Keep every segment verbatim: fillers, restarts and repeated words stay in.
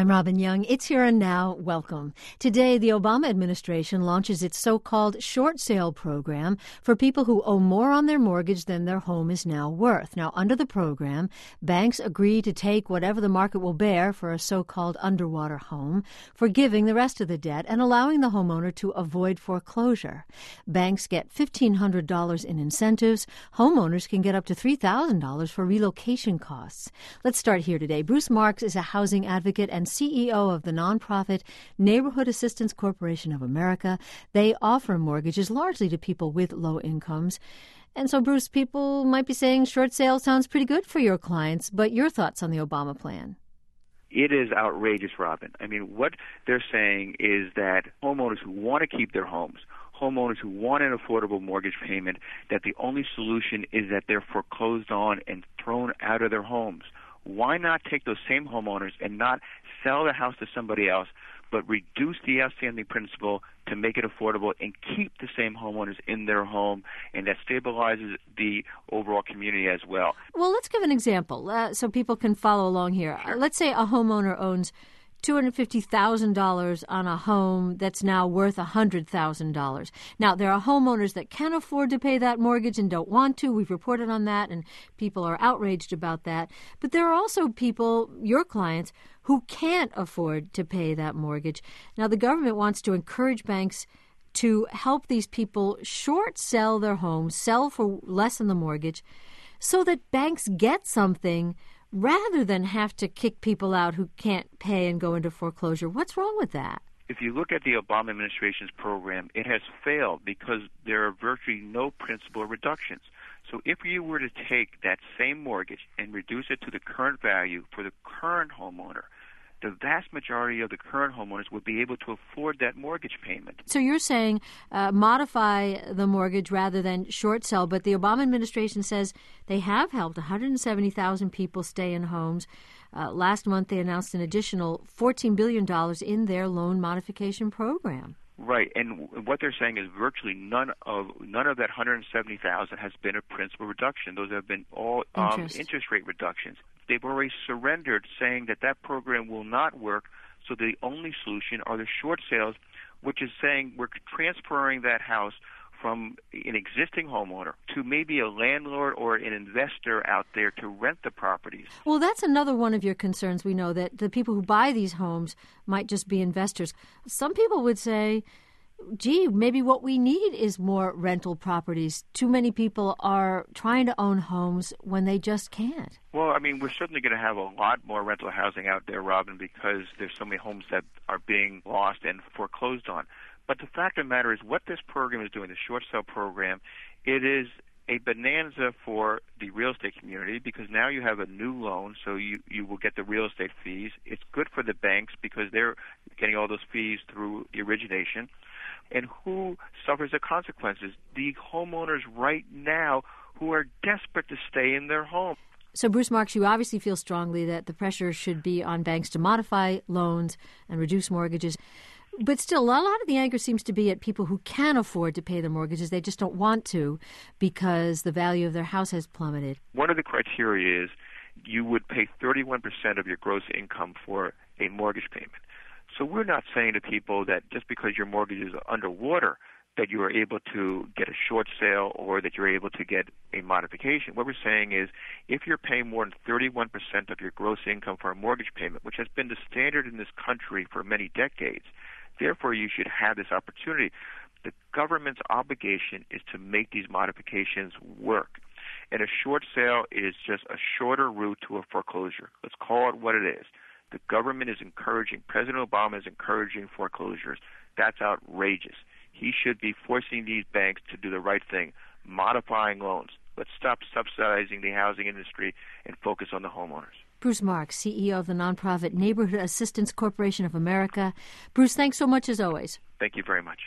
I'm Robin Young. It's Here and Now. Welcome. Today, the Obama administration launches its so-called short sale program for people who owe more on their mortgage than their home is now worth. Now, under the program, banks agree to take whatever the market will bear for a so-called underwater home, forgiving the rest of the debt and allowing the homeowner to avoid foreclosure. Banks get fifteen hundred dollars in incentives. Homeowners can get up to three thousand dollars for relocation costs. Let's start here today. Bruce Marks is a housing advocate and C E O of the nonprofit Neighborhood Assistance Corporation of America. They offer mortgages largely to people with low incomes. And so, Bruce, people might be saying short sale sounds pretty good for your clients, but your thoughts on the Obama plan? It is outrageous, Robin. I mean, what they're saying is that homeowners who want to keep their homes, homeowners who want an affordable mortgage payment, that the only solution is that they're foreclosed on and thrown out of their homes. Why not take those same homeowners and not sell the house to somebody else, but reduce the outstanding principal to make it affordable and keep the same homeowners in their home, and that stabilizes the overall community as well. Well, let's give an example uh, so people can follow along here. Sure. Uh, let's say a homeowner owns two hundred fifty thousand dollars on a home that's now worth one hundred thousand dollars. Now, there are homeowners that can afford to pay that mortgage and don't want to. We've reported on that, and people are outraged about that. But there are also people, your clients, who can't afford to pay that mortgage. Now, the government wants to encourage banks to help these people short sell their homes, sell for less than the mortgage, so that banks get something rather than have to kick people out who can't pay and go into foreclosure. What's wrong with that? If you look at the Obama administration's program, it has failed because there are virtually no principal reductions. So if you were to take that same mortgage and reduce it to the current value for the current homeowner, the vast majority of the current homeowners would be able to afford that mortgage payment. So you're saying uh, modify the mortgage rather than short sell, but the Obama administration says they have helped one hundred seventy thousand people stay in homes. Uh, last month they announced an additional fourteen billion dollars in their loan modification program. Right, and what they're saying is virtually none of none of that one hundred seventy thousand has been a principal reduction. Those have been all um, interest. interest rate reductions. They've already surrendered, saying that that program will not work, so the only solution are the short sales, which is saying we're transferring that house from an existing homeowner to maybe a landlord or an investor out there to rent the properties. Well, that's another one of your concerns. We know that the people who buy these homes might just be investors. Some people would say, gee, maybe what we need is more rental properties. Too many people are trying to own homes when they just can't. Well, I mean, we're certainly going to have a lot more rental housing out there, Robin, because there's so many homes that are being lost and foreclosed on. But the fact of the matter is what this program is doing, the short sale program, it is a bonanza for the real estate community because now you have a new loan, so you, you will get the real estate fees. It's good for the banks because they're getting all those fees through the origination. And who suffers the consequences? The homeowners right now who are desperate to stay in their home. So, Bruce Marks, you obviously feel strongly that the pressure should be on banks to modify loans and reduce mortgages. But still, a lot of the anger seems to be at people who can afford to pay their mortgages. They just don't want to because the value of their house has plummeted. One of the criteria is you would pay thirty-one percent of your gross income for a mortgage payment. So we're not saying to people that just because your mortgage is underwater that you are able to get a short sale or that you're able to get a modification. What we're saying is if you're paying more than thirty-one percent of your gross income for a mortgage payment, which has been the standard in this country for many decades, therefore you should have this opportunity. The government's obligation is to make these modifications work. And a short sale is just a shorter route to a foreclosure. Let's call it what it is. The government is encouraging, President Obama is encouraging foreclosures. That's outrageous. He should be forcing these banks to do the right thing, modifying loans. Let's stop subsidizing the housing industry and focus on the homeowners. Bruce Marks, C E O of the nonprofit Neighborhood Assistance Corporation of America. Bruce, thanks so much as always. Thank you very much.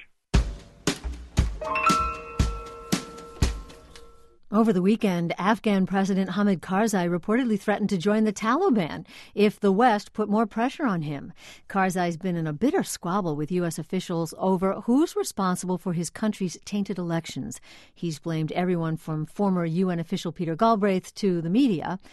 Over the weekend, Afghan President Hamid Karzai reportedly threatened to join the Taliban if the West put more pressure on him. Karzai's been in a bitter squabble with U S officials over who's responsible for his country's tainted elections. He's blamed everyone from former U N official Peter Galbraith to the media.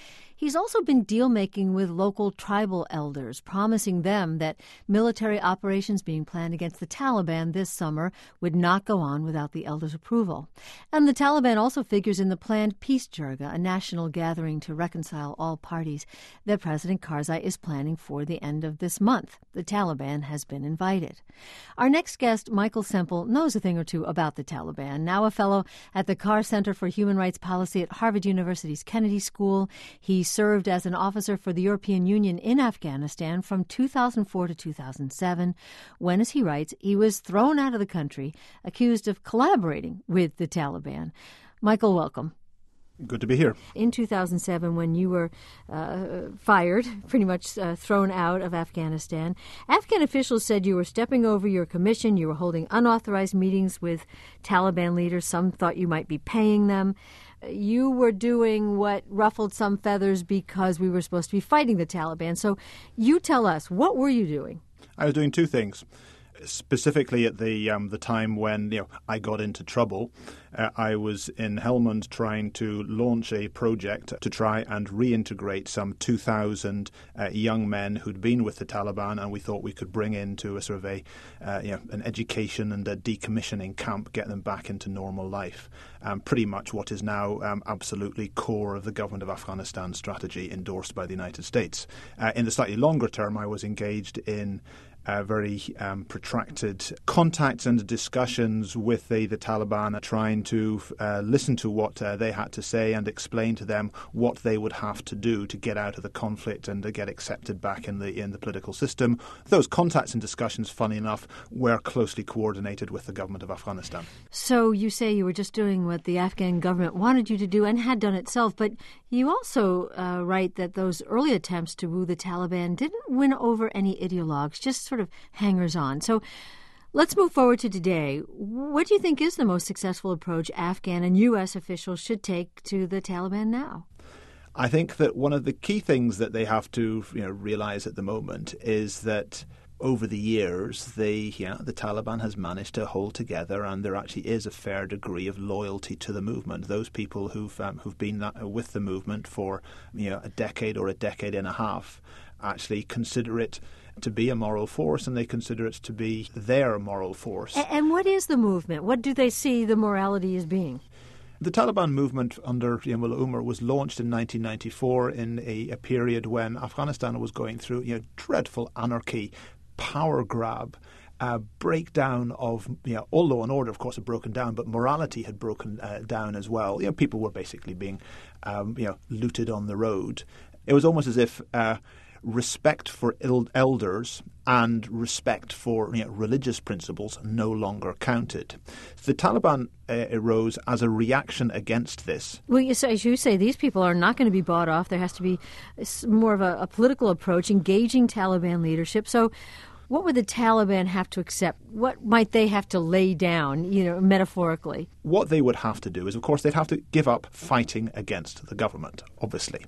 He's also been deal-making with local tribal elders, promising them that military operations being planned against the Taliban this summer would not go on without the elders' approval. And the Taliban also figures in the planned Peace Jirga, a national gathering to reconcile all parties that President Karzai is planning for the end of this month. The Taliban has been invited. Our next guest, Michael Semple, knows a thing or two about the Taliban. Now a fellow at the Carr Center for Human Rights Policy at Harvard University's Kennedy School, he served as an officer for the European Union in Afghanistan from two thousand four to two thousand seven, when, as he writes, he was thrown out of the country, accused of collaborating with the Taliban. Michael, welcome. Good to be here. In two thousand seven, when you were uh, fired, pretty much uh, thrown out of Afghanistan, Afghan officials said you were stepping over your commission, you were holding unauthorized meetings with Taliban leaders. Some thought you might be paying them. You were doing what ruffled some feathers because we were supposed to be fighting the Taliban. So you tell us, what were you doing? I was doing two things. Specifically at the um, the time when you know I got into trouble, uh, I was in Helmand trying to launch a project to try and reintegrate some two thousand uh, young men who'd been with the Taliban, and we thought we could bring into a sort of a uh, you know an education and a decommissioning camp, get them back into normal life. Um, pretty much what is now um, absolutely core of the government of Afghanistan strategy endorsed by the United States. Uh, in the slightly longer term, I was engaged in Uh, very um, protracted contacts and discussions with the, the Taliban, uh, trying to uh, listen to what uh, they had to say and explain to them what they would have to do to get out of the conflict and to get accepted back in the in the political system. Those contacts and discussions, funny enough, were closely coordinated with the government of Afghanistan. So you say you were just doing what the Afghan government wanted you to do and had done itself, but you also uh, write that those early attempts to woo the Taliban didn't win over any ideologues, just sort of hangers-on. So let's move forward to today. What do you think is the most successful approach Afghan and U S officials should take to the Taliban now? I think that one of the key things that they have to you know, realize at the moment is that over the years, they, you know, the Taliban has managed to hold together, and there actually is a fair degree of loyalty to the movement. Those people who've um, who've been that, with the movement for you know a decade or a decade and a half actually consider it to be a moral force, and they consider it to be their moral force. And, and what is the movement? What do they see the morality as being? The Taliban movement under Mullah Umar was launched in nineteen ninety-four in a, a period when Afghanistan was going through you know dreadful anarchy, power grab, uh, breakdown of you know, all law and order, of course, had broken down, but morality had broken uh, down as well. You know, people were basically being um, you know looted on the road. It was almost as if uh, respect for elders and respect for you know, religious principles no longer counted. The Taliban uh, arose as a reaction against this. Well, so as you say, these people are not going to be bought off. There has to be more of a, a political approach, engaging Taliban leadership. So what would the Taliban have to accept? What might they have to lay down, you know, metaphorically? What they would have to do is, of course, they'd have to give up fighting against the government, obviously.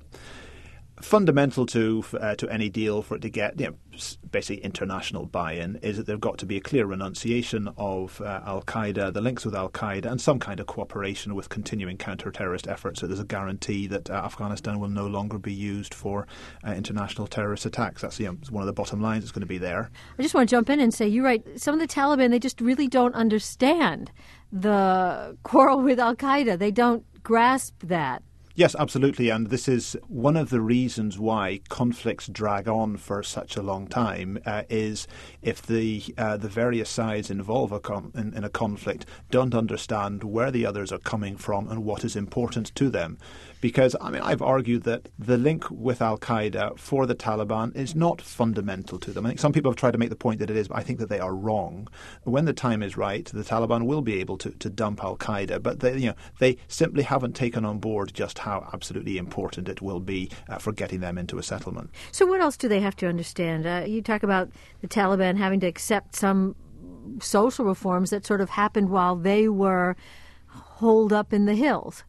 Fundamental to uh, to any deal for it to get you know, basically international buy-in is that there's got to be a clear renunciation of uh, Al-Qaeda, the links with Al-Qaeda, and some kind of cooperation with continuing counter-terrorist efforts. So there's a guarantee that uh, Afghanistan will no longer be used for uh, international terrorist attacks. That's you know, one of the bottom lines that's going to be there. I just want to jump in and say, you're right, some of the Taliban, they just really don't understand the quarrel with Al-Qaeda. They don't grasp that. Yes, absolutely, and this is one of the reasons why conflicts drag on for such a long time. Uh, is if the uh, the various sides involved a com- in, in a conflict don't understand where the others are coming from and what is important to them. Because I mean, I've argued that the link with Al-Qaeda for the Taliban is not fundamental to them. I think some people have tried to make the point that it is, but I think that they are wrong. When the time is right, the Taliban will be able to, to dump Al-Qaeda, but they, you know, they simply haven't taken on board just how absolutely important it will be uh, for getting them into a settlement. So what else do they have to understand? Uh, you talk about the Taliban having to accept some social reforms that sort of happened while they were holed up in the hills.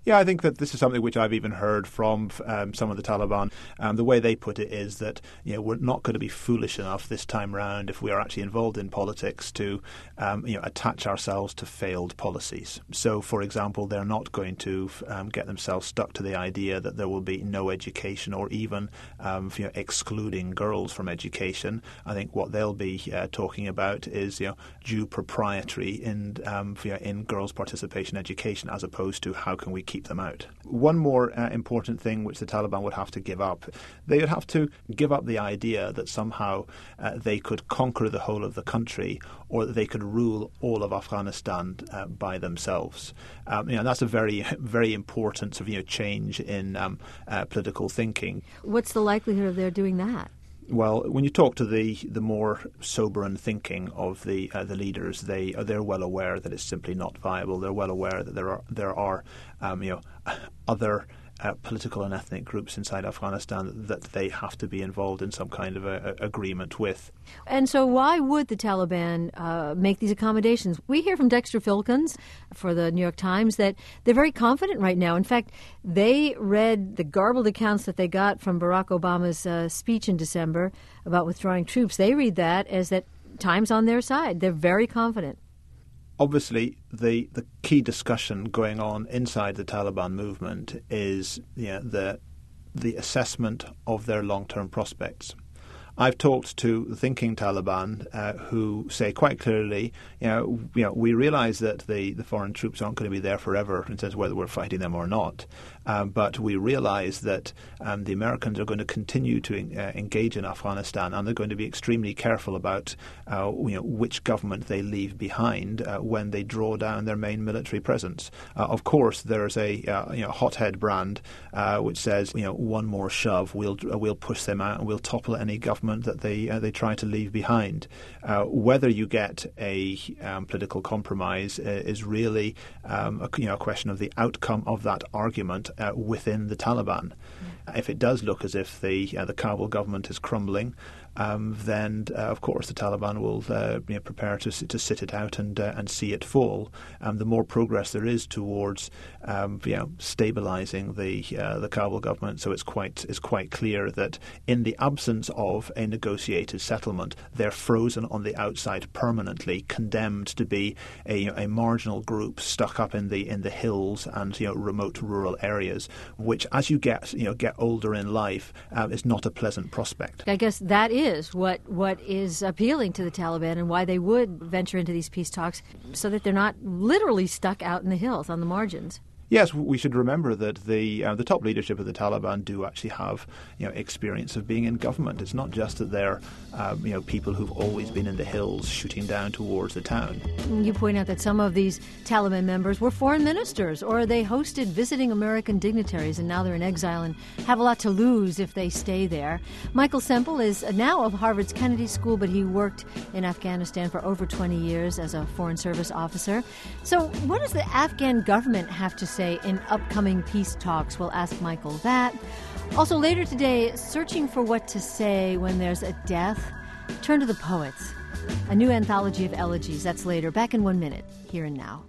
Yeah, I think that this is something which I've even heard from um, some of the Taliban. Um, the way they put it is that, you know, we're not going to be foolish enough this time round, if we are actually involved in politics, to um, you know, attach ourselves to failed policies. So, for example, they're not going to um, get themselves stuck to the idea that there will be no education, or even um, you know, excluding girls from education. I think what they'll be uh, talking about is, you know, due propriety in um, you know, in girls' participation in education, as opposed to how can we keep them out. One more uh, important thing which the Taliban would have to give up, they would have to give up the idea that somehow uh, they could conquer the whole of the country, or that they could rule all of Afghanistan uh, by themselves. Um, you know, that's a very, very important sort of, you know, change in um, uh, political thinking. What's the likelihood of their doing that? Well, when you talk to the, the more sober thinking of the uh, the leaders, they uh, they're well aware that it's simply not viable. They're well aware that there are there are um, you know other uh, political and ethnic groups inside Afghanistan that they have to be involved in some kind of a, a agreement with. And so, why would the Taliban uh, make these accommodations? We hear from Dexter Filkins for the New York Times that they're very confident right now. In fact, they read the garbled accounts that they got from Barack Obama's uh, speech in December about withdrawing troops. They read that as that time's on their side. They're very confident. Obviously, the, the key discussion going on inside the Taliban movement is, you know, the the assessment of their long-term prospects. I've talked to the thinking Taliban uh, who say quite clearly, you know, you know, we realize that the, the foreign troops aren't going to be there forever in terms of whether we're fighting them or not. Um, but we realize that um, the Americans are going to continue to uh, engage in Afghanistan, and they're going to be extremely careful about uh, you know, which government they leave behind uh, when they draw down their main military presence. Uh, of course, there's a uh, you know, hothead brand uh, which says, you know, one more shove, we'll uh, we'll push them out and we'll topple any government that they uh, they try to leave behind. Uh, whether you get a um, political compromise uh, is really um, a, you know, a question of the outcome of that argument Uh, within the Taliban. Mm. If it does look as if the uh, the Kabul government is crumbling, um, then uh, of course the Taliban will uh, you know, prepare to to sit it out and uh, and see it fall. Um, the more progress there is towards um, you know, stabilising the uh, the Kabul government, so it's quite it's quite clear that in the absence of a negotiated settlement, they're frozen on the outside permanently, condemned to be a, you know, a marginal group stuck up in the in the hills and, you know, remote rural areas, which as you get you know get older in life um, is not a pleasant prospect. I guess that is what what is appealing to the Taliban and why they would venture into these peace talks, so that they're not literally stuck out in the hills on the margins. Yes, we should remember that the uh, the top leadership of the Taliban do actually have, you know, experience of being in government. It's not just that they're um, you know, people who've always been in the hills shooting down towards the town. You point out that some of these Taliban members were foreign ministers, or they hosted visiting American dignitaries, and now they're in exile and have a lot to lose if they stay there. Michael Semple is now of Harvard's Kennedy School, but he worked in Afghanistan for over twenty years as a Foreign Service officer. So what does the Afghan government have to say in upcoming peace talks? We'll ask Michael that. Also later today, searching for what to say when there's a death, turn to the poets. A new anthology of elegies. That's later. Back in one minute. Here and Now.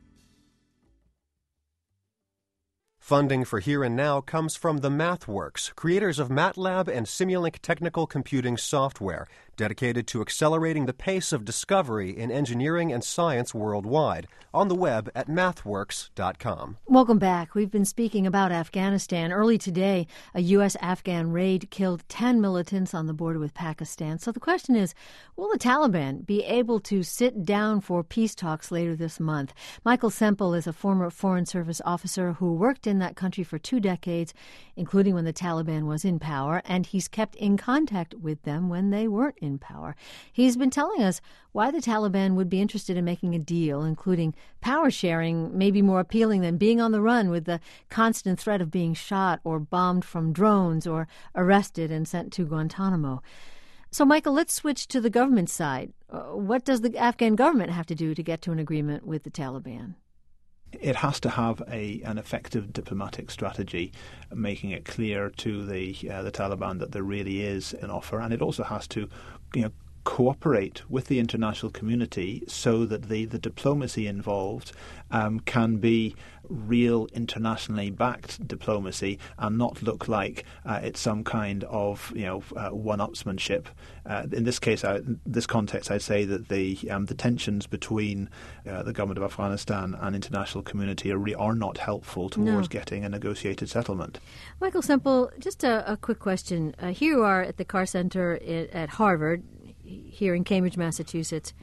Funding for Here and Now comes from the MathWorks, creators of MATLAB and Simulink technical computing software, dedicated to accelerating the pace of discovery in engineering and science worldwide, on the web at mathworks dot com. Welcome back. We've been speaking about Afghanistan. Early today, a U S Afghan raid killed ten militants on the border with Pakistan. So the question is, will the Taliban be able to sit down for peace talks later this month? Michael Semple is a former Foreign Service officer who worked in that country for two decades, including when the Taliban was in power, and he's kept in contact with them when they weren't in power. He's been telling us why the Taliban would be interested in making a deal, including power sharing may be more appealing than being on the run with the constant threat of being shot or bombed from drones or arrested and sent to Guantanamo. So, Michael, let's switch to the government side. Uh, what does the Afghan government have to do to get to an agreement with the Taliban? It has to have a an effective diplomatic strategy, making it clear to the uh, the Taliban that there really is an offer, and it also has to, you know, cooperate with the international community so that the, the diplomacy involved um, can be real internationally backed diplomacy and not look like uh, it's some kind of you know uh, one-upsmanship. Uh, in this case, I, in this context, I'd say that the um, the tensions between uh, the government of Afghanistan and international community are, re- are not helpful towards no. getting a negotiated settlement. Michael Semple, just a, a quick question. Uh, here you are at the Carr Center I- at Harvard, here in Cambridge, Massachusetts.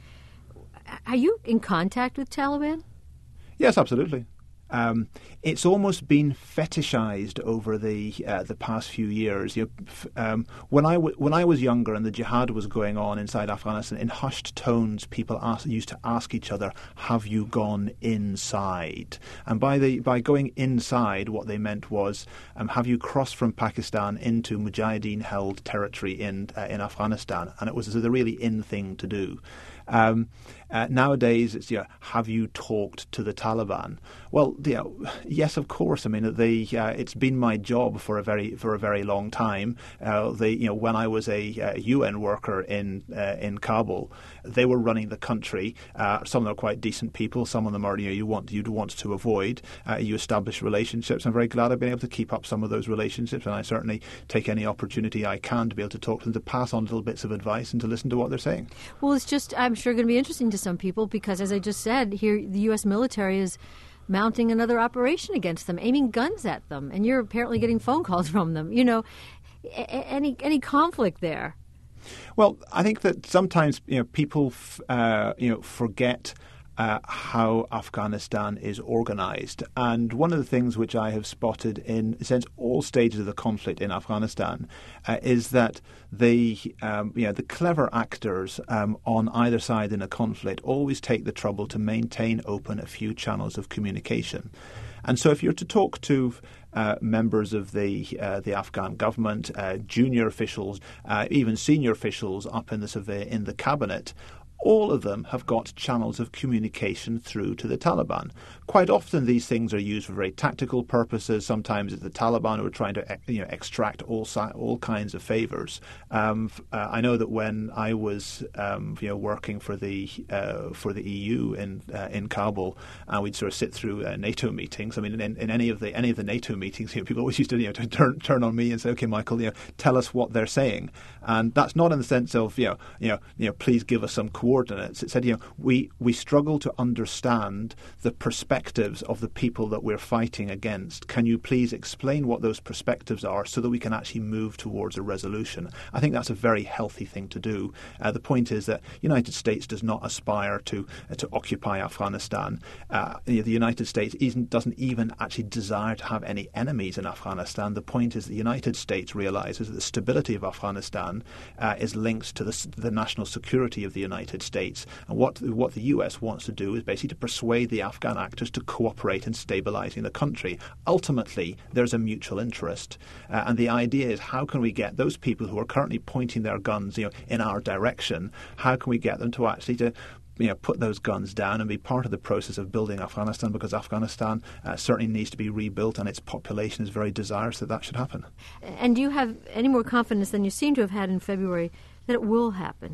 Are you in contact with Taliban? Yes, absolutely. Um, it's almost been fetishized over the uh, the past few years. You know, f- um, when I w- when I was younger and the jihad was going on inside Afghanistan, in hushed tones, people ask, used to ask each other, "Have you gone inside?" And by the by going inside, what they meant was, um, "Have you crossed from Pakistan into Mujahideen-held territory in uh, in Afghanistan?" And it was the really in thing to do. Um, uh, nowadays, it's, you know, have you talked to the Taliban? Well, you know, yes, of course. I mean, the, uh, it's been my job for a very for a very long time. Uh, the, you know, when I was a, a U N worker in uh, in Kabul, they were running the country. Uh, some of them are quite decent people. Some of them are, you know, you want you'd want to avoid. Uh, you establish relationships. I'm very glad I've been able to keep up some of those relationships, and I certainly take any opportunity I can to be able to talk to them, to pass on little bits of advice, and to listen to what they're saying. Well, it's just, I'm sure, going to be interesting to some people because, as I just said, here the U S military is mounting another operation against them, aiming guns at them, and you're apparently getting phone calls from them. You know, a- any any conflict there? Well, I think that sometimes you know people f- uh, you know forget Uh, how Afghanistan is organized. And one of the things which I have spotted in, a sense, all stages of the conflict in Afghanistan uh, is that the, um, you know, the clever actors um, on either side in a conflict always take the trouble to maintain open a few channels of communication. And so if you're to talk to uh, members of the uh, the Afghan government, uh, junior officials, uh, even senior officials up in the, in the cabinet, all of them have got channels of communication through to the Taliban. Quite often these things are used for very tactical purposes. Sometimes it's the Taliban who are trying to you know, extract all si- all kinds of favours. Um, uh, I know that when I was um, you know, working for the uh, for the E U in uh, in Kabul, uh, we'd sort of sit through uh, NATO meetings. I mean, in, in any of the any of the NATO meetings, you know, people always used to, you know, to turn turn on me and say, "Okay, Michael, you know, tell us what they're saying." And that's not in the sense of you know you know you know please give us some coordinates. It said, you know, we we struggle to understand the perspectives of the people that we're fighting against. Can you please explain what those perspectives are so that we can actually move towards a resolution? I think that's a very healthy thing to do. Uh, the point is that the United States does not aspire to uh, to occupy Afghanistan. Uh, the United States isn't, doesn't even actually desire to have any enemies in Afghanistan. The point is the United States realizes that the stability of Afghanistan uh, is linked to the, the national security of the United States. And what what the U S wants to do is basically to persuade the Afghan actors to cooperate in stabilizing the country. Ultimately, there's a mutual interest. Uh, and the idea is, how can we get those people who are currently pointing their guns, you know, in our direction, how can we get them to actually to you know, put those guns down and be part of the process of building Afghanistan, because Afghanistan uh, certainly needs to be rebuilt and its population is very desirous that that should happen. And do you have any more confidence than you seem to have had in February that it will happen?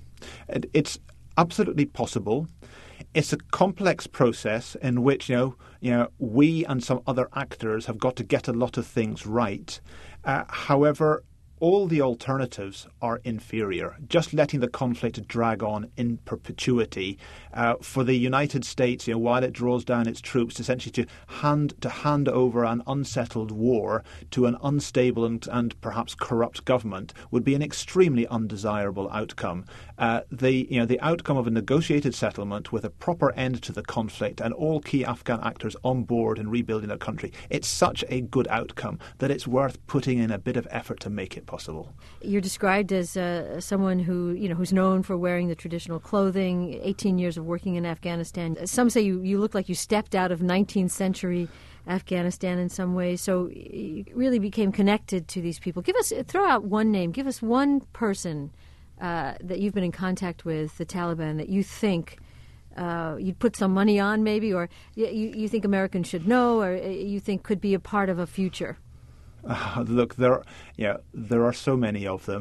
It, it's absolutely possible. It's a complex process in which, you know, you know, we and some other actors have got to get a lot of things right. Uh, however, all the alternatives are inferior. Just letting the conflict drag on in perpetuity uh, for the United States, you know, while it draws down its troops, essentially to hand to hand over an unsettled war to an unstable and, and perhaps corrupt government would be an extremely undesirable outcome. Uh, the you know the outcome of a negotiated settlement with a proper end to the conflict and all key Afghan actors on board in rebuilding their country, it's such a good outcome that it's worth putting in a bit of effort to make it possible. You're described as uh, someone who, you know, who's known for wearing the traditional clothing, eighteen years of working in Afghanistan. Some say you, you look like you stepped out of nineteenth century Afghanistan in some ways, so you really became connected to these people. Give us, throw out one name, give us one person uh, that you've been in contact with, the Taliban, that you think uh, you'd put some money on maybe, or you, you think Americans should know, or you think could be a part of a future. Uh, look, there, yeah, there are so many of them.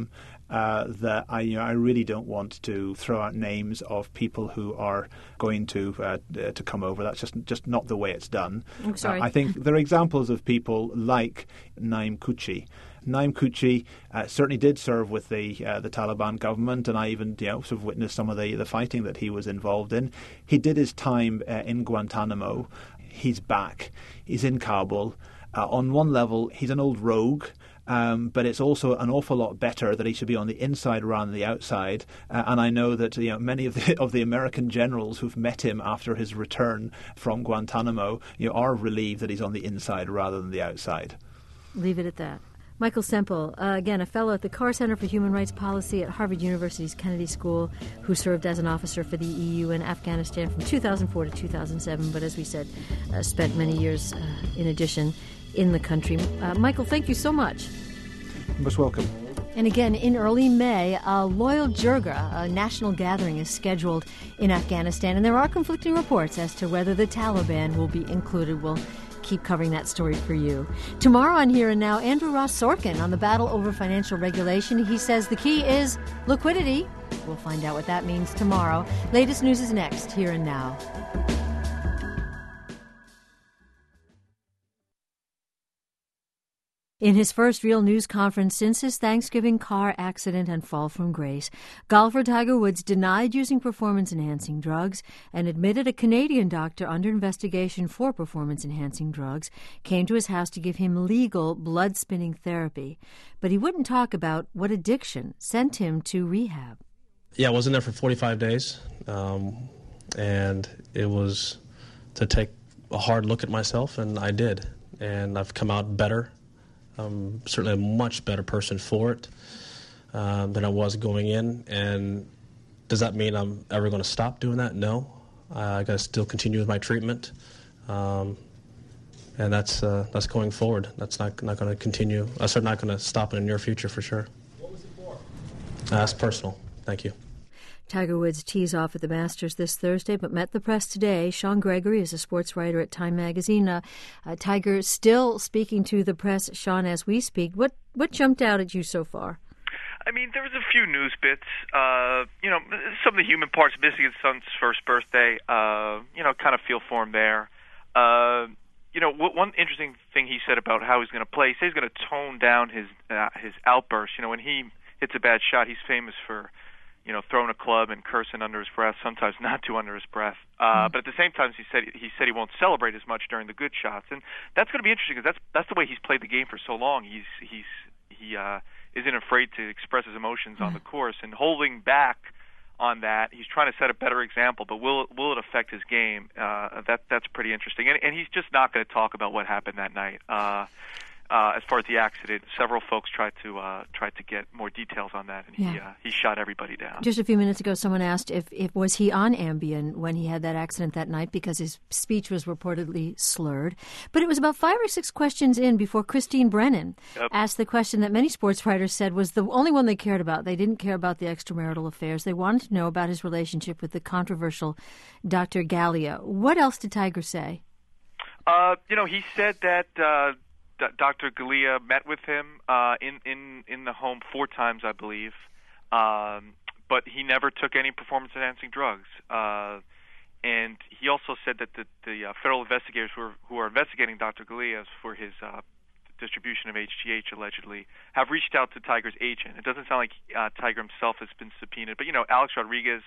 uh, that I, you know, I really don't want to throw out names of people who are going to uh, to come over. That's just just not the way it's done. I'm sorry. Uh, I think there are examples of people like Naim Kuchi. Naim Kuchi uh, certainly did serve with the uh, the Taliban government, and I even you know sort of witnessed some of the, the fighting that he was involved in. He did his time uh, in Guantanamo. He's back. He's in Kabul. Uh, on one level, he's an old rogue. Um, but it's also an awful lot better that he should be on the inside rather than the outside. Uh, and I know that you know many of the of the American generals who've met him after his return from Guantanamo, you know, are relieved that he's on the inside rather than the outside. Leave it at that. Michael Semple, uh, again, a fellow at the Carr Center for Human Rights Policy at Harvard University's Kennedy School, who served as an officer for the E U in Afghanistan from two thousand four to two thousand seven, but as we said, uh, spent many years uh, in addition in the country. Uh, Michael, thank you so much. You're most welcome. And again, in early May, a Loyal Jirga, a national gathering, is scheduled in Afghanistan, and there are conflicting reports as to whether the Taliban will be included. We'll keep covering that story for you. Tomorrow on Here and Now, Andrew Ross Sorkin on the battle over financial regulation. He says the key is liquidity. We'll find out what that means tomorrow. Latest news is next, Here and Now. In his first real news conference since his Thanksgiving car accident and fall from grace, golfer Tiger Woods denied using performance-enhancing drugs and admitted a Canadian doctor under investigation for performance-enhancing drugs came to his house to give him legal blood-spinning therapy. But he wouldn't talk about what addiction sent him to rehab. Yeah, I was in there for forty-five days, um, and it was to take a hard look at myself, and I did. And I've come out better. I'm certainly a much better person for it um, than I was going in. And does that mean I'm ever going to stop doing that? No. Uh, I got to still continue with my treatment, um, and that's uh, that's going forward. That's not not going to continue. That's not going to stop in the near future for sure. What was it for? Uh, that's personal. Thank you. Tiger Woods tees off at the Masters this Thursday, but met the press today. Sean Gregory is a sports writer at Time Magazine. Uh, uh, Tiger still speaking to the press, Sean, as we speak. What what jumped out at you so far? I mean, there was a few news bits. Uh, you know, some of the human parts missing his son's first birthday. Uh, you know, kind of feel for him there. Uh, you know, one interesting thing he said about how he's going to play. He said he's going to tone down his uh, his outbursts. You know, when he hits a bad shot, he's famous for, you know, throwing a club and cursing under his breath, sometimes not too under his breath. Uh, mm. But at the same time, he said he said he won't celebrate as much during the good shots, and that's going to be interesting because that's that's the way he's played the game for so long. He's he's he uh, isn't afraid to express his emotions mm. on the course, and holding back on that, he's trying to set a better example. But will will it affect his game? Uh, that that's pretty interesting, and, and he's just not going to talk about what happened that night. Uh, Uh, as far as the accident, several folks tried to uh, tried to get more details on that, and yeah. he uh, he shot everybody down. Just a few minutes ago, someone asked if, if was he on Ambien when he had that accident that night because his speech was reportedly slurred. But it was about five or six questions in before Christine Brennan yep. asked the question that many sports writers said was the only one they cared about. They didn't care about the extramarital affairs. They wanted to know about his relationship with the controversial Doctor Galea. What else did Tiger say? Uh, you know, he said that. Uh, Doctor Galea met with him uh, in, in, in the home four times, I believe, um, but he never took any performance-enhancing drugs. Uh, and he also said that the, the uh, federal investigators who are, who are investigating Doctor Galea for his uh, distribution of H G H, allegedly, have reached out to Tiger's agent. It doesn't sound like uh, Tiger himself has been subpoenaed, but, you know, Alex Rodriguez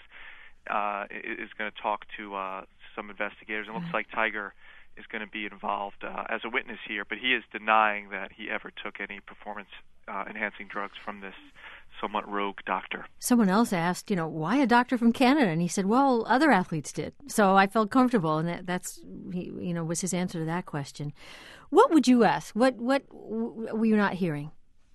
uh, is going to talk to uh, some investigators. It looks like Tiger is going to be involved uh, as a witness here, but he is denying that he ever took any performance-enhancing uh, drugs from this somewhat rogue doctor. Someone else asked, you know, why a doctor from Canada? And he said, well, other athletes did. So I felt comfortable, and that, that's, he, you know, was his answer to that question. What would you ask? What, what were you not hearing?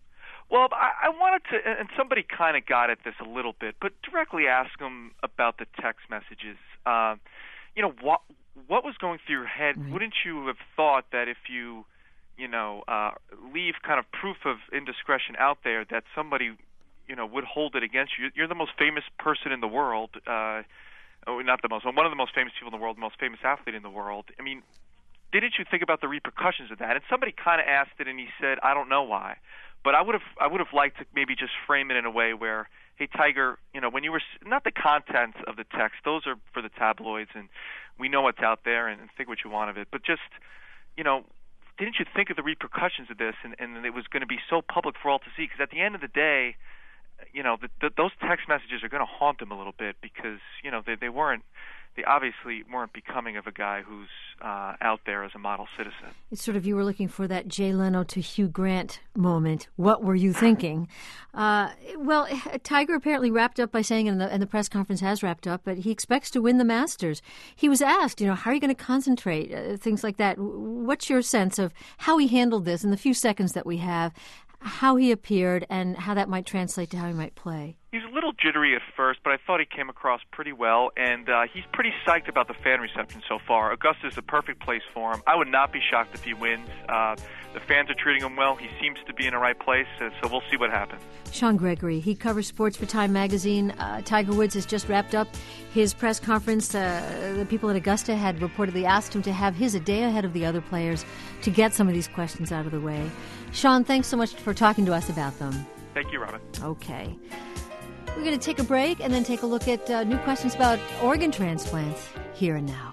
Well, I, I wanted to, and somebody kind of got at this a little bit, but directly ask him about the text messages. Uh, you know, what what was going through your head? Mm-hmm. Wouldn't you have thought that if you, you know, uh, leave kind of proof of indiscretion out there, that somebody, you know, would hold it against you? You're the most famous person in the world. Uh, oh, not the most, one of the most famous people in the world, the most famous athlete in the world. I mean, didn't you think about the repercussions of that? And somebody kind of asked it, and he said, I don't know why. But I would have I would have liked to maybe just frame it in a way where, hey, Tiger, you know, when you were not the contents of the text; those are for the tabloids, and we know what's out there, and, and think what you want of it. But just, you know, didn't you think of the repercussions of this, and, and it was going to be so public for all to see? Because at the end of the day, you know, the, the, those text messages are going to haunt him a little bit because, you know, they, they weren't, they obviously weren't becoming of a guy who's uh, out there as a model citizen. It's sort of, you were looking for that Jay Leno to Hugh Grant moment. What were you thinking? Uh, well, Tiger apparently wrapped up by saying, and the, and the press conference has wrapped up, but he expects to win the Masters. He was asked, you know, how are you going to concentrate, uh, things like that. What's your sense of how he handled this in the few seconds that we have, how he appeared, and how that might translate to how he might play? He's a little jittery at first, but I thought he came across pretty well, and uh, he's pretty psyched about the fan reception so far. Augusta is the perfect place for him. I would not be shocked if he wins. Uh, the fans are treating him well. He seems to be in the right place, so we'll see what happens. Sean Gregory, he covers sports for Time Magazine. Uh, Tiger Woods has just wrapped up his press conference. Uh, the people at Augusta had reportedly asked him to have his a day ahead of the other players to get some of these questions out of the way. Sean, thanks so much for talking to us about them. Thank you, Robin. Okay. We're going to take a break and then take a look at uh, new questions about organ transplants here and now.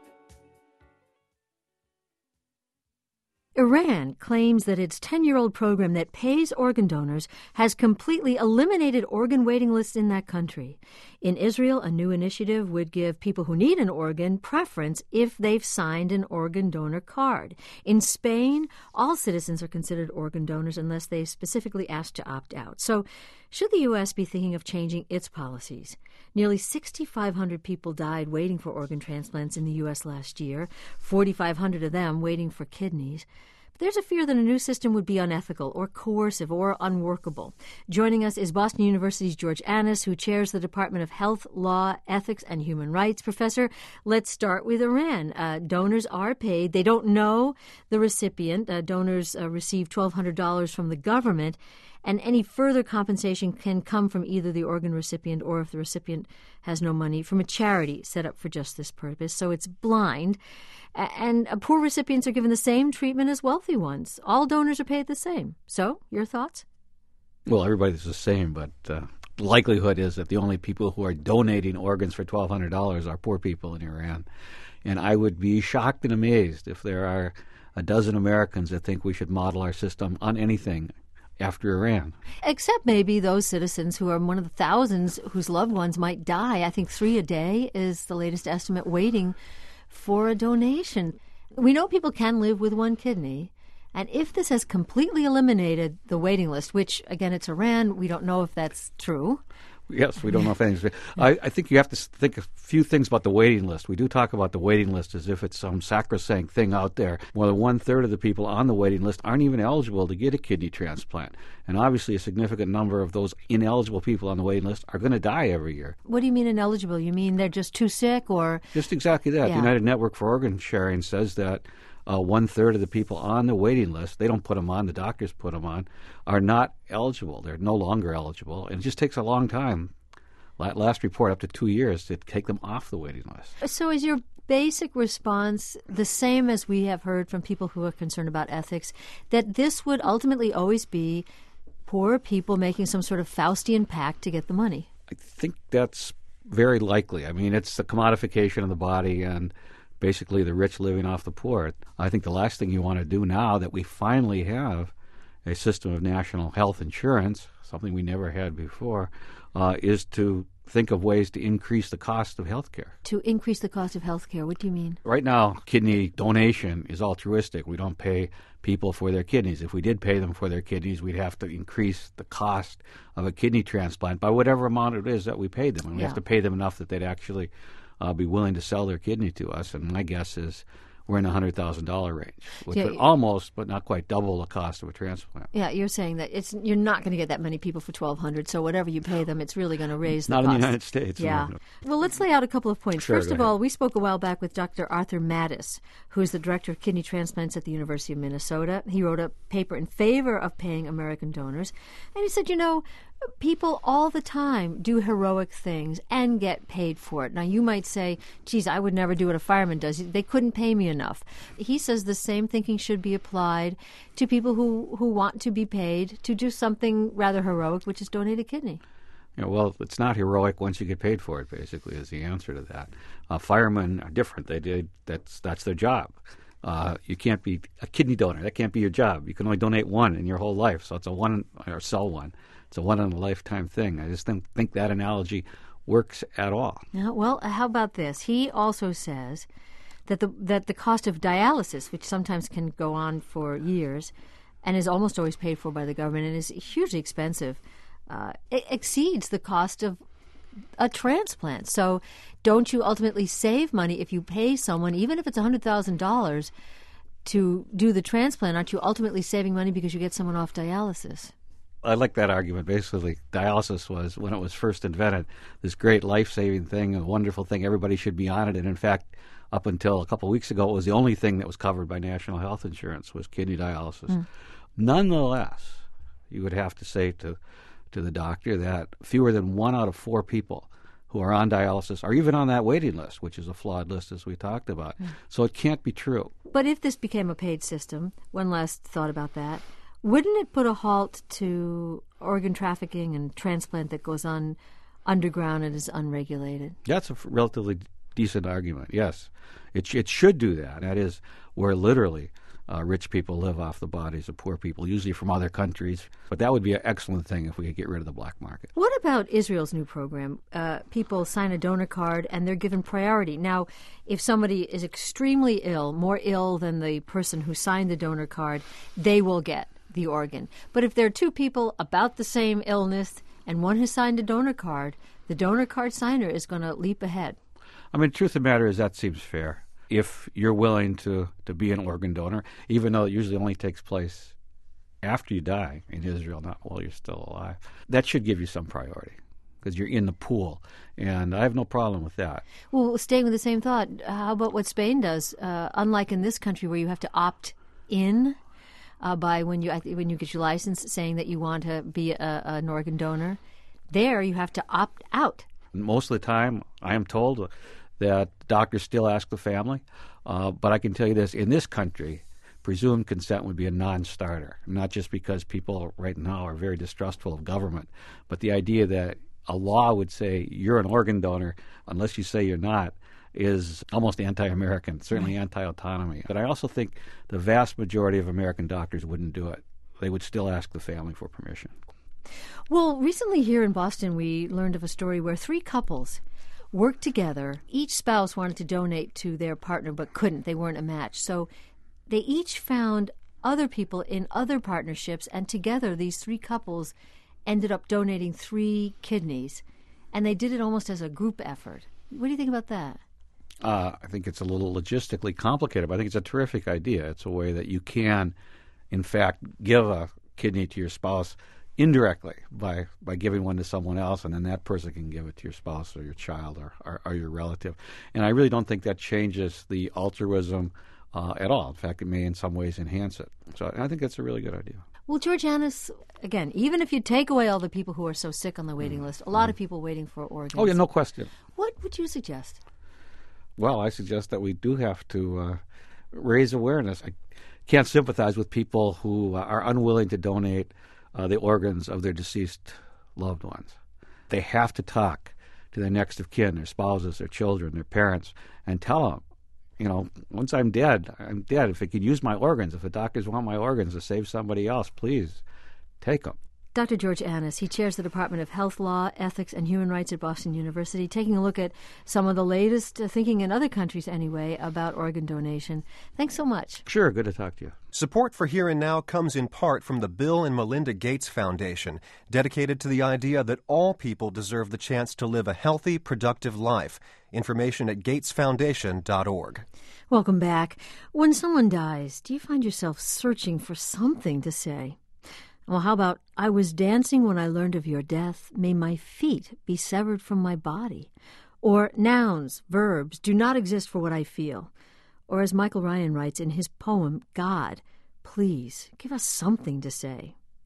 Iran claims that its ten-year-old program that pays organ donors has completely eliminated organ waiting lists in that country. In Israel, a new initiative would give people who need an organ preference if they've signed an organ donor card. In Spain, all citizens are considered organ donors unless they specifically ask to opt out. So, should the U S be thinking of changing its policies? Nearly six thousand five hundred people died waiting for organ transplants in the U S last year, four thousand five hundred of them waiting for kidneys. But there's a fear that a new system would be unethical or coercive or unworkable. Joining us is Boston University's George Annas, who chairs the Department of Health, Law, Ethics, and Human Rights. Professor, let's start with Iran. Uh, donors are paid. They don't know the recipient. Uh, donors uh, receive twelve hundred dollars from the government, and any further compensation can come from either the organ recipient or, if the recipient has no money, from a charity set up for just this purpose. So it's blind. And poor recipients are given the same treatment as wealthy ones. All donors are paid the same. So, your thoughts? Well, everybody's the same, but uh, the likelihood is that the only people who are donating organs for twelve hundred dollars are poor people in Iran. And I would be shocked and amazed if there are a dozen Americans that think we should model our system on anything after Iran. Except maybe those citizens who are one of the thousands whose loved ones might die. I think three a day is the latest estimate waiting for a donation. We know people can live with one kidney. And if this has completely eliminated the waiting list, which, again, it's Iran, we don't know if that's true. Yes, we don't know if anything's... I, I think you have to think a few things about the waiting list. We do talk about the waiting list as if it's some sacrosanct thing out there. More than one-third of the people on the waiting list aren't even eligible to get a kidney transplant. And obviously a significant number of those ineligible people on the waiting list are going to die every year. What do you mean ineligible? You mean they're just too sick, or... Just exactly that. Yeah. The United Network for Organ Sharing says that Uh, one-third of the people on the waiting list, they don't put them on, the doctors put them on, are not eligible. They're no longer eligible. And it just takes a long time, last report up to two years, to take them off the waiting list. So is your basic response the same as we have heard from people who are concerned about ethics, that this would ultimately always be poor people making some sort of Faustian pact to get the money? I think that's very likely. I mean, it's the commodification of the body and basically the rich living off the poor. I think the last thing you want to do now that we finally have a system of national health insurance, something we never had before, uh, is to think of ways to increase the cost of health care. To increase the cost of health care, what do you mean? Right now, kidney donation is altruistic. We don't pay people for their kidneys. If we did pay them for their kidneys, we'd have to increase the cost of a kidney transplant by whatever amount it is that we paid them. And we Yeah. have to pay them enough that they'd actually uh, be willing to sell their kidney to us. And my guess is we're in the one hundred thousand dollars range, which Yeah, would you- almost, but not quite, double the cost of a transplant. Yeah, you're saying that it's you're not going to get that many people for twelve hundred dollars, so whatever you pay them, it's really going to raise the Not cost. in the United States. Yeah. no. Well, let's lay out a couple of points. Sure, First go of ahead. all, we spoke a while back with Doctor Arthur Mattis, who is the director of kidney transplants at the University of Minnesota. He wrote a paper in favor of paying American donors. And he said, you know, People all the time do heroic things and get paid for it. Now, you might say, geez, I would never do what a fireman does. They couldn't pay me enough. He says the same thinking should be applied to people who, who want to be paid to do something rather heroic, which is donate a kidney. You know, well, it's not heroic once you get paid for it, basically, is the answer to that. Uh, firemen are different. They did that's that's their job. Uh, you can't be a kidney donor. That can't be your job. You can only donate one in your whole life, so it's a one or sell one. It's a one-in-a-lifetime thing. I just don't think that analogy works at all. Yeah, well, how about this? He also says that the that the cost of dialysis, which sometimes can go on for years and is almost always paid for by the government and is hugely expensive, uh, it exceeds the cost of a transplant. So don't you ultimately save money if you pay someone, even if it's one hundred thousand dollars, to do the transplant? Aren't you ultimately saving money because you get someone off dialysis? I like that argument. Basically, dialysis was, when it was first invented, this great life-saving thing, a wonderful thing. Everybody should be on it. And in fact, up until a couple of weeks ago, it was the only thing that was covered by national health insurance was kidney dialysis. Mm. Nonetheless, you would have to say to to the doctor that fewer than one out of four people who are on dialysis are even on that waiting list, which is a flawed list, as we talked about. Mm. So it can't be true. But if this became a paid system, one last thought about that, wouldn't it put a halt to organ trafficking and transplant that goes on underground and is unregulated? That's a relatively decent argument, yes. It, sh- it should do that. That is where literally uh, rich people live off the bodies of poor people, usually from other countries. But that would be an excellent thing if we could get rid of the black market. What about Israel's new program? Uh, people sign a donor card and they're given priority. Now, if somebody is extremely ill, more ill than the person who signed the donor card, they will get the organ. But if there are two people about the same illness and one has signed a donor card, the donor card signer is going to leap ahead. I mean, truth of the matter is that seems fair. If you're willing to, to be an organ donor, even though it usually only takes place after you die in Israel, not while you're still alive, that should give you some priority because you're in the pool. And I have no problem with that. Well, staying with the same thought, how about what Spain does? Uh, unlike in this country where you have to opt in Uh, by when you when you get your license saying that you want to be a, an organ donor, there you have to opt out. Most of the time, I am told that doctors still ask the family. Uh, but I can tell you this, in this country, presumed consent would be a non-starter, not just because people right now are very distrustful of government, but the idea that a law would say you're an organ donor unless you say you're not is almost anti-American, certainly anti-autonomy. But I also think the vast majority of American doctors wouldn't do it. They would still ask the family for permission. Well, recently here in Boston, we learned of a story where three couples worked together. Each spouse wanted to donate to their partner but couldn't. They weren't a match. So they each found other people in other partnerships, and together these three couples ended up donating three kidneys. And they did it almost as a group effort. What do you think about that? Uh, I think it's a little logistically complicated, but I think it's a terrific idea. It's a way that you can, in fact, give a kidney to your spouse indirectly by, by giving one to someone else, and then that person can give it to your spouse or your child or, or, or your relative. And I really don't think that changes the altruism uh, at all. In fact, it may in some ways enhance it. So I think that's a really good idea. Well, George Annis, again, even if you take away all the people who are so sick on the waiting mm. list, a lot mm. of people waiting for organs. Oh, yeah, no question. What would you suggest? Well, I suggest that we do have to uh, raise awareness. I can't sympathize with people who uh, are unwilling to donate uh, the organs of their deceased loved ones. They have to talk to their next of kin, their spouses, their children, their parents, and tell them, you know, once I'm dead, I'm dead. If they could use my organs, if the doctors want my organs to save somebody else, please take them. Doctor George Annis, he chairs the Department of Health Law, Ethics, and Human Rights at Boston University, taking a look at some of the latest uh, thinking in other countries anyway about organ donation. Thanks so much. Sure, good to talk to you. Support for Here and Now comes in part from the Bill and Melinda Gates Foundation, dedicated to the idea that all people deserve the chance to live a healthy, productive life. Information at gates foundation dot org. Welcome back. When someone dies, do you find yourself searching for something to say? Well, how about, I was dancing when I learned of your death. May my feet be severed from my body. Or nouns, verbs, do not exist for what I feel. Or as Michael Ryan writes in his poem, God, please give us something to say.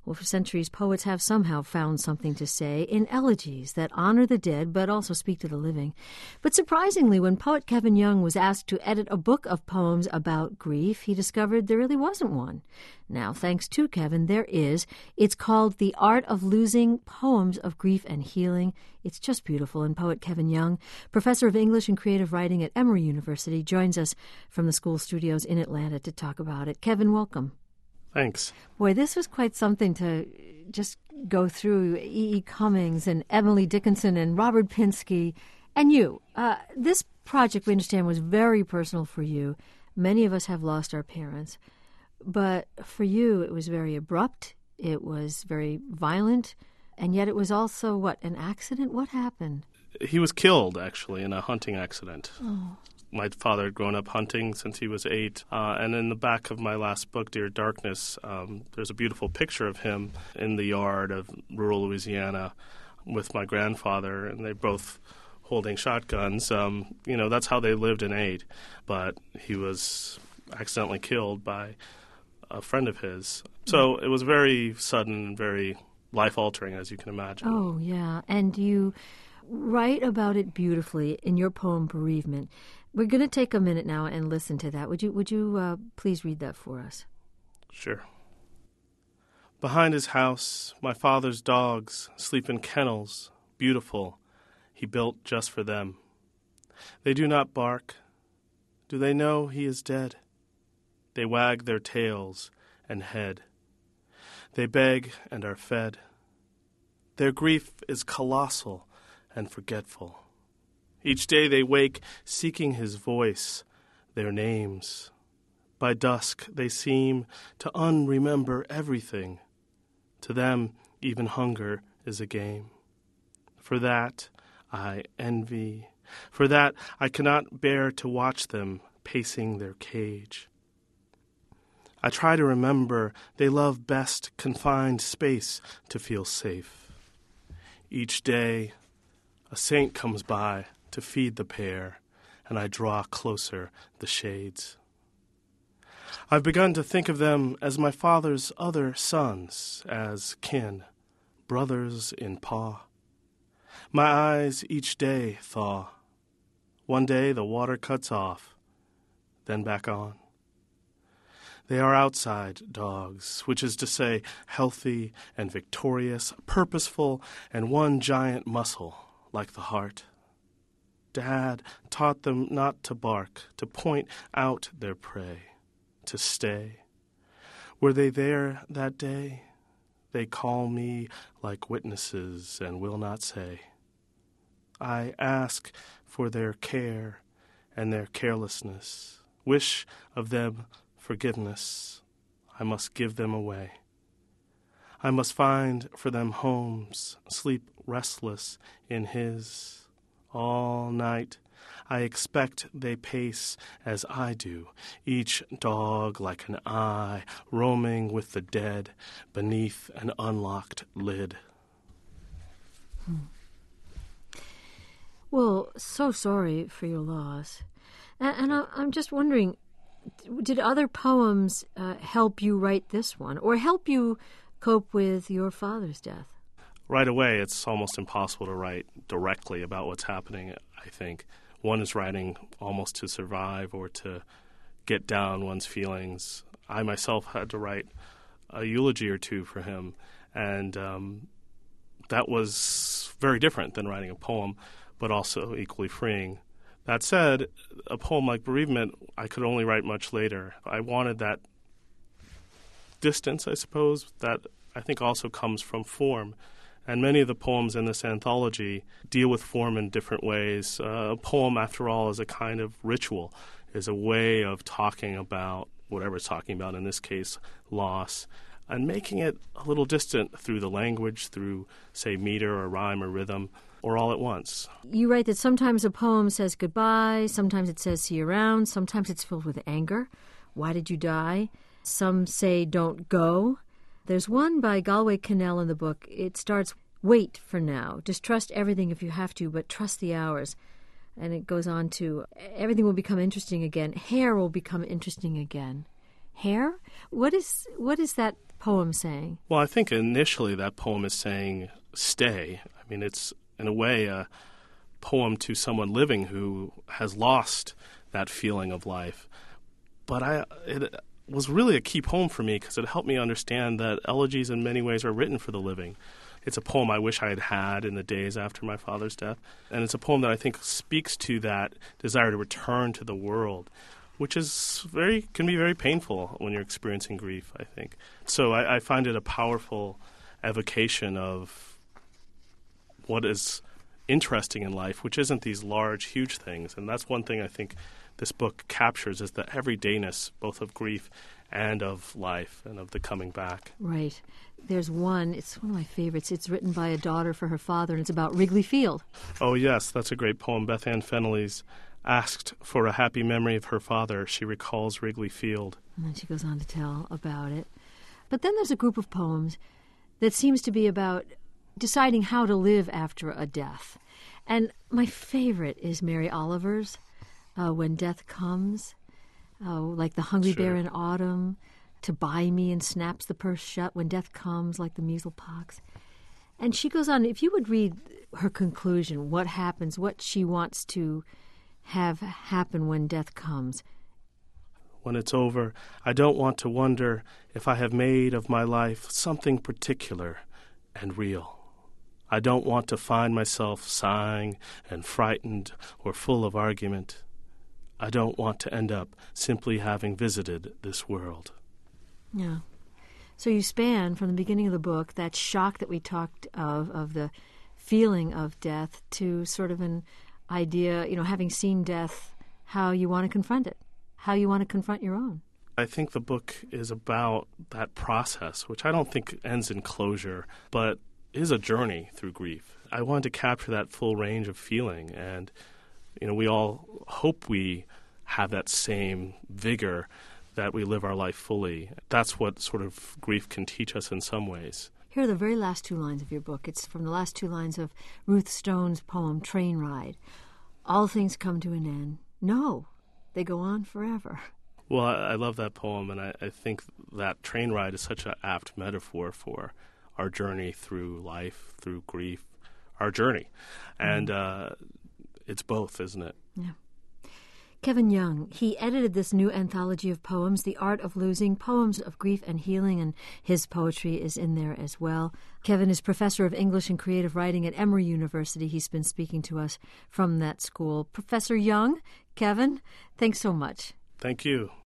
Well, for centuries, poets have somehow found something to say in elegies that honor the dead but also speak to the living. But surprisingly, when poet Kevin Young was asked to edit a book of poems about grief, he discovered there really wasn't one. Now, thanks to Kevin, there is. It's called The Art of Losing, Poems of Grief and Healing. It's just beautiful, and poet Kevin Young, professor of English and creative writing at Emory University, joins us from the school studios in Atlanta to talk about it. Kevin, welcome. Thanks. Boy, this was quite something to just go through. E E. Cummings and Emily Dickinson and Robert Pinsky and you. Uh, this project, we understand, was very personal for you. Many of us have lost our parents. But for you, it was very abrupt. It was very violent. And yet it was also, what, an accident? What happened? He was killed, actually, in a hunting accident. Oh. My father had grown up hunting since he was eight. Uh, and in the back of my last book, Dear Darkness, um, there's a beautiful picture of him in the yard of rural Louisiana with my grandfather, and they both holding shotguns. Um, you know, that's how they lived and ate. But he was accidentally killed by a friend of his. So it was very sudden and very life-altering, as you can imagine. Oh, yeah. And you write about it beautifully in your poem, Bereavement. We're going to take a minute now and listen to that. Would you would you uh, please read that for us? Sure. Behind his house, my father's dogs sleep in kennels, beautiful, he built just for them. They do not bark. Do they know he is dead? They wag their tails and head. They beg and are fed. Their grief is colossal and forgetful. Each day they wake seeking his voice, their names. By dusk they seem to unremember everything. To them even hunger is a game. For that I envy. For that I cannot bear to watch them pacing their cage. I try to remember they love best confined space to feel safe. Each day a saint comes by to feed the pair, and I draw closer the shades. I've begun to think of them as my father's other sons, as kin, brothers in paw. My eyes each day thaw. One day the water cuts off, then back on. They are outside dogs, which is to say healthy and victorious, purposeful, and one giant muscle like the heart. Dad taught them not to bark, to point out their prey, to stay. Were they there that day? They call me like witnesses and will not say. I ask for their care and their carelessness, wish of them forgiveness. I must give them away. I must find for them homes, sleep restless in his. All night I expect they pace as I do, each dog like an eye, roaming with the dead beneath an unlocked lid. Hmm. Well, so sorry for your loss. And, and I, I'm just wondering, did other poems uh, help you write this one, or help you cope with your father's death? Right away, it's almost impossible to write directly about what's happening, I think. One is writing almost to survive or to get down one's feelings. I myself had to write a eulogy or two for him, and um, that was very different than writing a poem, but also equally freeing. That said, a poem like Bereavement, I could only write much later. I wanted that distance, I suppose, that I think also comes from form. And many of the poems in this anthology deal with form in different ways. Uh, a poem, after all, is a kind of ritual, is a way of talking about whatever it's talking about, in this case, loss, and making it a little distant through the language, through, say, meter or rhyme or rhythm, or all at once. You write that sometimes a poem says goodbye, sometimes it says see you around, sometimes it's filled with anger. Why did you die? Some say don't go. There's one by Galway Kinnell in the book. It starts, wait for now. Distrust everything if you have to, but trust the hours. And it goes on to, everything will become interesting again. Hair will become interesting again. hair? What is what is that poem saying? Well, I think initially that poem is saying stay. I mean, it's in a way a poem to someone living who has lost that feeling of life. But I, it was really a key poem for me because it helped me understand that elegies in many ways are written for the living. It's a poem I wish I had had in the days after my father's death. And it's a poem that I think speaks to that desire to return to the world, which is very can be very painful when you're experiencing grief, I think. So I, I find it a powerful evocation of what is interesting in life, which isn't these large, huge things. And that's one thing I think this book captures, is the everydayness both of grief and of life and of the coming back. Right. There's one, it's one of my favorites. It's written by a daughter for her father, and it's about Wrigley Field. Oh, yes, that's a great poem. Beth Ann Fennelly's asked for a happy memory of her father. She recalls Wrigley Field. And then she goes on to tell about it. But then there's a group of poems that seems to be about deciding how to live after a death. And my favorite is Mary Oliver's, uh, When Death Comes, uh, like the hungry Sure. bear in autumn, to buy me and snaps the purse shut when death comes, like the measles pox. And she goes on, if you would read her conclusion, what happens, what she wants to have happen when death comes. When it's over, I don't want to wonder if I have made of my life something particular and real. I don't want to find myself sighing and frightened or full of argument. I don't want to end up simply having visited this world. Yeah. So you span from the beginning of the book that shock that we talked of, of the feeling of death, to sort of an idea, you know, having seen death, how you want to confront it, how you want to confront your own. I think the book is about that process, which I don't think ends in closure, but is a journey through grief. I wanted to capture that full range of feeling, and, you know, we all hope we have that same vigor, that we live our life fully. That's what sort of grief can teach us in some ways. Here are the very last two lines of your book. It's from the last two lines of Ruth Stone's poem, Train Ride. All things come to an end. No, they go on forever. Well, I, I love that poem, and I, I think that train ride is such an apt metaphor for our journey through life, through grief, our journey. And uh, it's both, isn't it? Yeah. Kevin Young, he edited this new anthology of poems, The Art of Losing, Poems of Grief and Healing, and his poetry is in there as well. Kevin is professor of English and creative writing at Emory University. He's been speaking to us from that school. Professor Young, Kevin, thanks so much. Thank you.